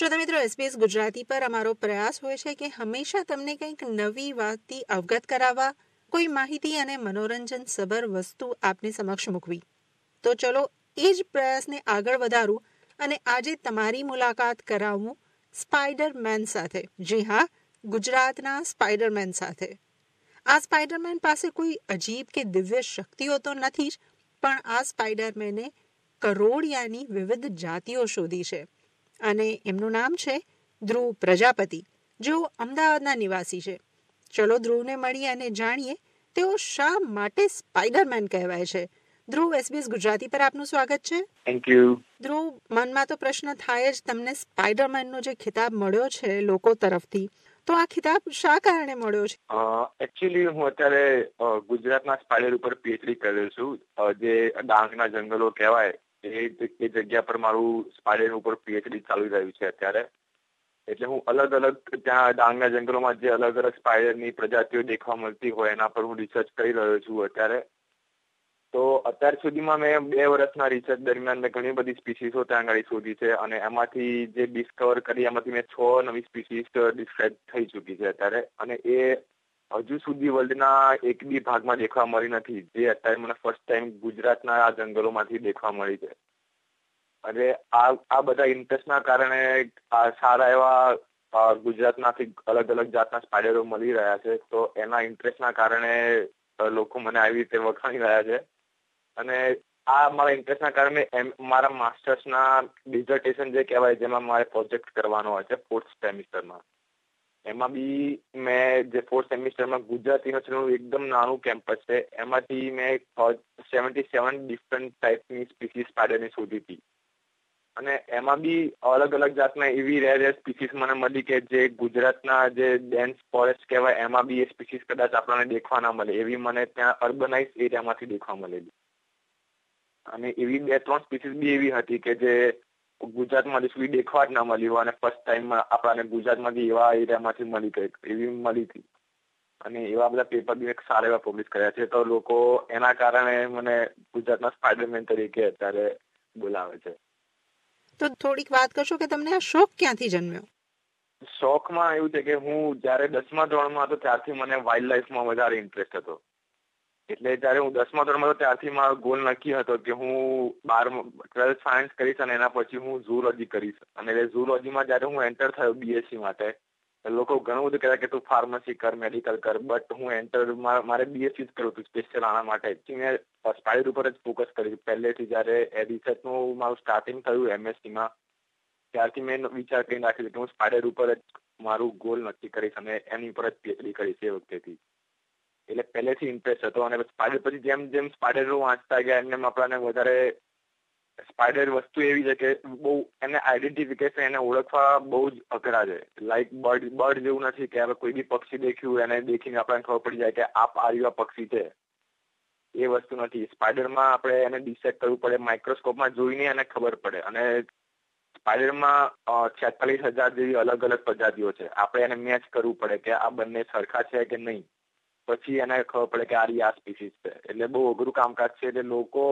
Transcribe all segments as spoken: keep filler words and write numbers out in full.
શ્રોતા મિત્રો, એસબીએસ ગુજરાતી પર અમારો પ્રયાસ હોય છે કે હંમેશા તમને કંઈક નવી વાતથી અવગત કરાવવા, કોઈ માહિતી અને મનોરંજન સભર વસ્તુ આપની સમક્ષ મૂકવી. તો ચલો એ જ પ્રયાસને આગળ વધારું અને આજે તમારી મુલાકાત કરાવું સ્પાઈડરમેન સાથે. જી હા, ગુજરાતના સ્પાઈડરમેન સાથે. આ સ્પાઈડરમેન પાસે કોઈ અજીબ કે દિવ્ય શક્તિઓ તો નથી જ, પણ આ સ્પાઈડરમેને કરોળિયાની વિવિધ જાતિઓ શોધી છે અને એમનું નામ છે ધ્રુવ પ્રજાપતિ, જેઓ અમદાવાદના નિવાસી છે. ચલો ધ્રુવને મળી અને જાણીએ તેઓ શા માટે સ્પાઈડરમેન કહેવાય છે. ધ્રુવ, એસબીએસ ગુજરાતી પર આપનું સ્વાગત છે. Thank you. ધ્રુવ, મનમાં તો પ્રશ્ન થાય જ, તમને સ્પાઈડરમેનનો જે ખિતાબ મળ્યો છે લોકો તરફથી, તો આ ખિતાબ શા કારણે મળ્યો છે? એકચ્યુઅલી હું અત્યારે ગુજરાતના સ્પાઈડર ઉપર પીએચડી કરેલ છું. જે ડાંગના જંગલો કહેવાય એ એ જગ્યા પર મારું સ્પાઈડર ઉપર પીએચડી ચાલુ રહ્યું છે અત્યારે. એટલે હું અલગ અલગ ત્યાં ડાંગના જંગલોમાં જે અલગ અલગ સ્પાઈડરની પ્રજાતિઓ દેખવા મળતી હોય એના પર હું રિસર્ચ કરી રહ્યો છું અત્યારે. તો અત્યાર સુધીમાં મેં બે વર્ષના રિસર્ચ દરમિયાન મેં ઘણી બધી સ્પીસીસો ત્યાં આગળ શોધી છે અને એમાંથી જે ડિસ્કવર કરી એમાંથી મેં છ નવી સ્પીસીસ ડિસ્ક્રાઇબ થઈ ચૂકી છે અત્યારે. અને એ હજુ સુધી વર્લ્ડના એક બી ભાગમાં દેખવા મળી નથી, જે અત્યારે મને ફર્સ્ટ ટાઈમ ગુજરાતના આ જંગલોમાંથી દેખવા મળી છે. અને આ આ બધા ઇન્ટરેસ્ટના કારણે આ સારા એવા ગુજરાતમાંથી અલગ અલગ જાતના સ્પાઈડરો મળી રહ્યા છે. તો એના ઇન્ટરેસ્ટના કારણે લોકો મને આવી રીતે વખાણી રહ્યા છે. અને આ મારા ઇન્ટરેસ્ટના કારણે એમ મારા માસ્ટર્સના ડિઝર્ટેશન જે કહેવાય, જેમાં મારે પ્રોજેક્ટ કરવાનો હોય છે ફોર્થ સેમિસ્ટરમાં, એમાં બી મેં જે ફોર્થ સેમિસ્ટરમાં ગુજરાત યુનિવર્સિટીનું એકદમ નાનું કેમ્પસ છે, એમાંથી મેં સેવન્ટી સેવન ડિફરન્ટ ટાઈપની સ્પીસીસ સ્પાઈડરની શોધી હતી. અને એમાં બી અલગ અલગ જાતના એવી રેર રેર સ્પીસીસ મને મળી કે જે ગુજરાતના જે ડેન્સ ફોરેસ્ટ કહેવાય એમાં બી એ સ્પીસીસ કદાચ આપણને દેખવા ના મળે, એવી મને ત્યાં અર્બનાઇઝ એરિયામાંથી દેખવા મળેલી. અને એવી બે ત્રણ સ્પીસીસ બી એવી હતી કે જે ગુજરાતમાં સુધી દેખવા જ ના મળી હોય અને ફર્સ્ટ ટાઈમ આપણને ગુજરાતમાંથી એવા એરિયામાંથી મળી ગઈ એવી મળી હતી. અને એવા બધા પેપર બી એક સારા એવા પબ્લિશ કર્યા છે. તો લોકો એના કારણે મને ગુજરાતના સ્પાઈડરમેન તરીકે અત્યારે બોલાવે છે. તો થોડીક વાત કરશો કે તમને આ શોખ ક્યાંથી જન્મ્યો? શોખમાં એવું છે કે હું જયારે દસમા ધોરણમાં હતો ત્યારથી મને વાઇલ્ડ લાઈફમાં વધારે ઇન્ટરેસ્ટ હતો. એટલે જયારે હું દસમા ધોરણમાં હતો ત્યારથી મારો ગોલ નક્કી હતો કે હું બાર ટ્વેલ્થ સાયન્સ કરીશ અને એના પછી હું ઝૂલોજી કરીશ. અને ઝૂલોજીમાં જયારે હું એન્ટર થયો બીએસસી માટે, લોકો ઘણું બધું કહેતા કે તું ફાર્મસી કર, મેડિકલ કર, બટ હું એન્ટર મારે બીએસસી જ કરવું હતું સ્પેશિયલ આના માટે. મેં સ્પાઈડર ઉપર જ ફોકસ કર્યું પહેલેથી. જયારે એ રિસર્ચનું મારું સ્ટાર્ટિંગ થયું એમએસસીમાં, ત્યારથી મેં વિચાર કરી નાખ્યો કે હું સ્પાઈડર ઉપર જ મારું ગોલ નક્કી કરીશ અને એની ઉપર જ પીએચડી કરીશ એ વખતેથી. એટલે પહેલેથી ઇન્ટરેસ્ટ હતો. અને સ્પાઈડર પછી જેમ જેમ સ્પાઈડરો વાંચતા ગયા એમ એમ આપણને વધારે સ્પાઈડર વસ્તુ એવી છે કે બહુ એને આઈડેન્ટિફિકેશન એને ઓળખવા બહુ જ અઘરા છે. લાઈક બર્ડ બર્ડ જેવું નથી કે હવે કોઈ બી પક્ષી દેખ્યું એને દેખીને આપણને ખબર પડી જાય કે આ આ પક્ષી છે, એ વસ્તુ નથી. સ્પાઈડરમાં આપણે એને ડિસેક્ટ કરવું પડે, માઇક્રોસ્કોપમાં જોઈને એને ખબર પડે. અને સ્પાઈડરમાં છેતાલીસ હજાર જેવી અલગ અલગ પ્રજાતિઓ છે. આપણે એને મેચ કરવું પડે કે આ બંને સરખા છે કે નહીં, પછી એને ખબર પડે કે આ આ સ્પીસીસ છે. એટલે બહુ અઘરું કામકાજ છે. એટલે લોકો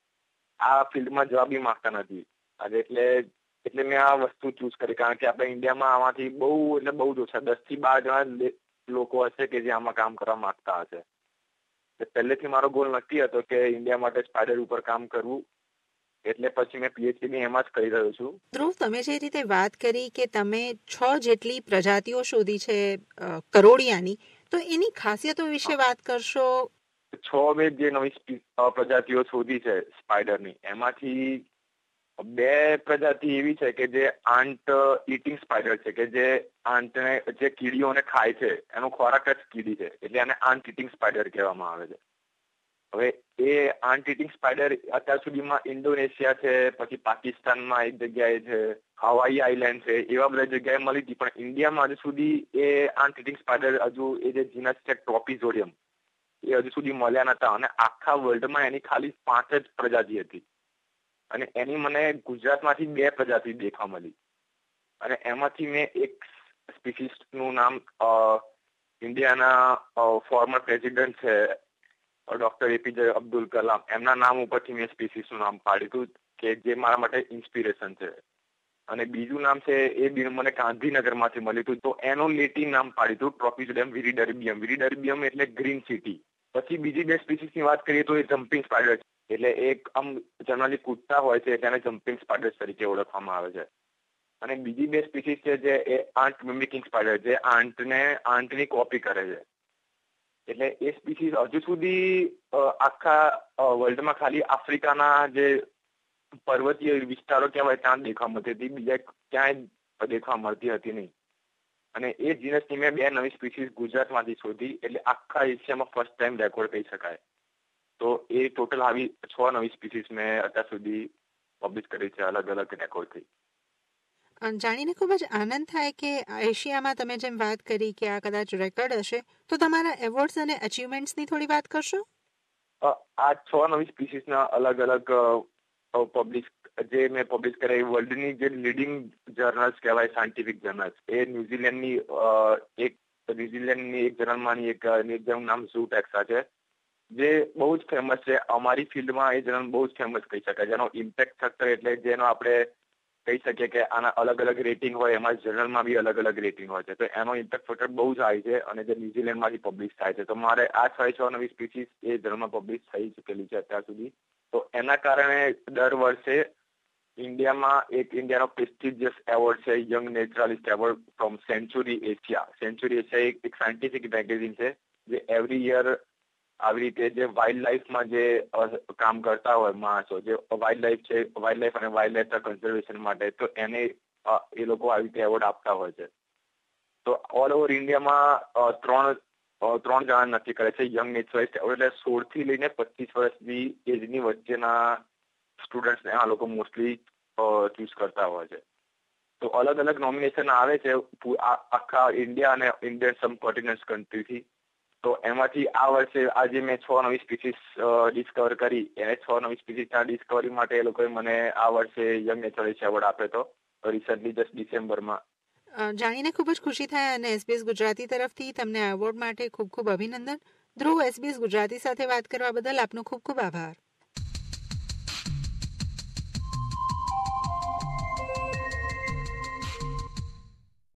આ ફિલ્ડમાં જવા બી માંગતા નથી. એટલે એટલે મેં આ વસ્તુ ચૂઝ કરી, કારણ કે આપણે ઇન્ડિયામાં આમાંથી બહુ એટલે બહુ જ ઓછા દસ થી બાર જણા લોકો હશે કે જે આમાં કામ કરવા માંગતા હશે. પહેલેથી મારો ગોલ નક્કી હતો કે ઇન્ડિયા માટે સ્પાઈડર ઉપર કામ કરવું. એટલે પછી મેં પીએચડી એમાં જ કરી રહ્યો છું. ધ્રુવ, તમે જે રીતે વાત કરી કે તમે છ જેટલી પ્રજાતિઓ શોધી છે કરોળિયાની, તો એની ખાસિયતો વિશે વાત કરશો? છ બે જે નવી પ્રજાતિઓ શોધી છે સ્પાઈડરની, એમાંથી બે પ્રજાતિ એવી છે કે જે આંટ ઈટિંગ સ્પાઈડર છે, કે જે આંટને જે કીડીઓને ખાય છે એનો ખોરાક જ કીડી છે, એટલે આને આંટ ઈટિંગ સ્પાઈડર કહેવામાં આવે છે. હવે એ આંટ ઈટિંગ સ્પાઈડર અત્યાર સુધીમાં ઇન્ડોનેશિયા છે, પછી પાકિસ્તાનમાં એક જગ્યાએ છે, હવાઈ આઈલેન્ડ છે, એવા બધા જગ્યાએ મળી હતી. પણ ઇન્ડિયામાં હજુ સુધી એ આંટ ઈટિંગ સ્પાઈડર હજુ એ જે જીનસ છે ટ્રોપિઝોડિયમ, એ હજુ સુધી મળ્યા નતા. અને આખા વર્લ્ડમાં એની ખાલી પાંચ જ પ્રજાતિ હતી. અને એની મને ગુજરાતમાંથી બે પ્રજાતિ દેખવા મળી. અને એમાંથી મેં એક સ્પીસીસનું નામ ઇન્ડિયાના ફોર્મર પ્રેસિડેન્ટ છે ડોક્ટર એપીજે અબ્દુલ કલામ, એમના નામ ઉપરથી મેં સ્પીસીસનું નામ પાડ્યું હતું, કે જે મારા માટે ઇન્સ્પિરેશન છે. અને બીજું નામ છે એ બી મને ગાંધીનગરમાંથી મળ્યું હતું. તો એનું લેટિન નામ પાડ્યું હતું ટ્રોપિઝોડિયમ વિરિડર્બિયમ. વિરિડર્બિયમ એટલે ગ્રીન સિટી. પછી બીજી બે સ્પીસીસની વાત કરીએ તો એ જમ્પિંગ સ્પાઈડર છે. એટલે એક આમ જનરલી કૂદતા હોય છે તેને જમ્પિંગ સ્પાઈડર તરીકે ઓળખવામાં આવે છે. અને બીજી બે સ્પીસીસ છે જે એ આંટ મિમિકિંગ સ્પાઈડર, જે આંટને આંટની કોપી કરે છે. એટલે એ સ્પીસીસ હજુ સુધી આખા વર્લ્ડમાં ખાલી આફ્રિકાના જે પર્વતીય વિસ્તારો કહેવાય ત્યાં દેખવા મળતી હતી, બીજા ક્યાંય દેખવા મળતી હતી નહીં. અને એ જીનસની મેં બે નવી સ્પીસીસ ગુજરાતમાંથી શોધી, એટલે આખા એશિયામાં ફર્સ્ટ ટાઈમ રેકોર્ડ કહી શકાય. તો એ ટોટલ આવી છ નવી સ્પીસીસ મેં અત્યાર સુધી પબ્લિશ કરી છે, અલગ અલગ રેકોર્ડથી. જાણીને ખૂબ જ આનંદ થાય કે એશિયામાં તમે જેમ વાત કરી કે આ કદાચ રેકોર્ડ હશે, તો તમારા એવોર્ડ્સ અને અચીવમેન્ટ્સની થોડી વાત કરશો? આ છ નવી સ્પીસીસના અલગ અલગ પબ્લિશ જે મેં પબ્લિશ કર્યા વર્લ્ડની જે લીડિંગ જર્નલ્સ કહેવાય, સાયન્ટિફિક જર્નલ્સ, એ ન્યુઝીલેન્ડની એક ન્યુઝીલેન્ડની એક જર્નલમાંની એક જેનું નામ ઝૂટેક્સા છે, જે બહુ જ ફેમસ છે અમારી ફિલ્ડમાં. એ જર્નલ બહુ જ ફેમસ કહી શકાય, જેનો ઇમ્પેક્ટ ફેક્ટર એટલે જેનો આપણે કહી શકીએ કે આના અલગ અલગ રેટિંગ હોય, એમાં જર્નલમાં બી અલગ અલગ રેટિંગ હોય છે. તો એનો ઇમ્પેક્ટ ફેક્ટર બહુ જ હાઈ છે અને જે ન્યુઝીલેન્ડમાંથી પબ્લિશ થાય છે. તો મારે આ છ છ નવી સ્પીસીસ એ જર્નલમાં પબ્લિશ થઈ ચૂકેલી છે અત્યાર સુધી. તો એના કારણે દર વર્ષે ઇન્ડિયામાં એક ઇન્ડિયાનો પ્રેસ્ટિજિયસ એવોર્ડ છે, young naturalist award from Sanctuary Asia. Sanctuary Asia એક સાયન્ટિફિક મેગેઝિન છે જે એવરી યર આવી રીતે જે વાઇલ્ડ લાઈફમાં જે કામ કરતા હોય માણસો, જે વાઇલ્ડ લાઈફ છે, વાઇલ્ડ લાઈફ અને વાઇલ્ડ લાઈફ કન્ઝર્વેશન માટે, તો એને એ લોકો આવી રીતે એવોર્ડ આપતા હોય છે. તો ઓલ ઓવર ઇન્ડિયામાં ત્રણ ત્રણ જણા નક્કી કરે છે યંગ નેચરલિસ્ટ એવોર્ડ. એટલે સોળ થી લઈને પચીસ વર્ષની એજની વચ્ચેના સ્ટુડન્ટ્સને આ લોકો મોસ્ટલી ચૂઝ કરતા હોય છે. તો અલગ અલગ નોમિનેશન આવે છે આખા ઇન્ડિયા અને ઇન્ડિયન સબ કોન્ટિનેન્ટ કન્ટ્રીથી. તો એમાંથી આ વર્ષે આજે મેં છ નવી સ્પીસીસ ડિસ્કવર કરી, એને છ નવી સ્પીસીસના ડિસ્કવરી માટે એ લોકોએ મને આ વર્ષે યંગ નેચરલિસ્ટ એવોર્ડ આપ્યો હતો, રિસન્ટલી જસ્ટ ડિસેમ્બરમાં. જાણીને ખૂબ જ ખુશી થાય અને એસબીએસ ગુજરાતી તરફથી તમને એવોર્ડ માટે ખૂબ ખૂબ અભિનંદન. ધ્રુવ, એસબીએસ ગુજરાતી સાથે વાત કરવા બદલ આપનો ખૂબ ખૂબ આભાર.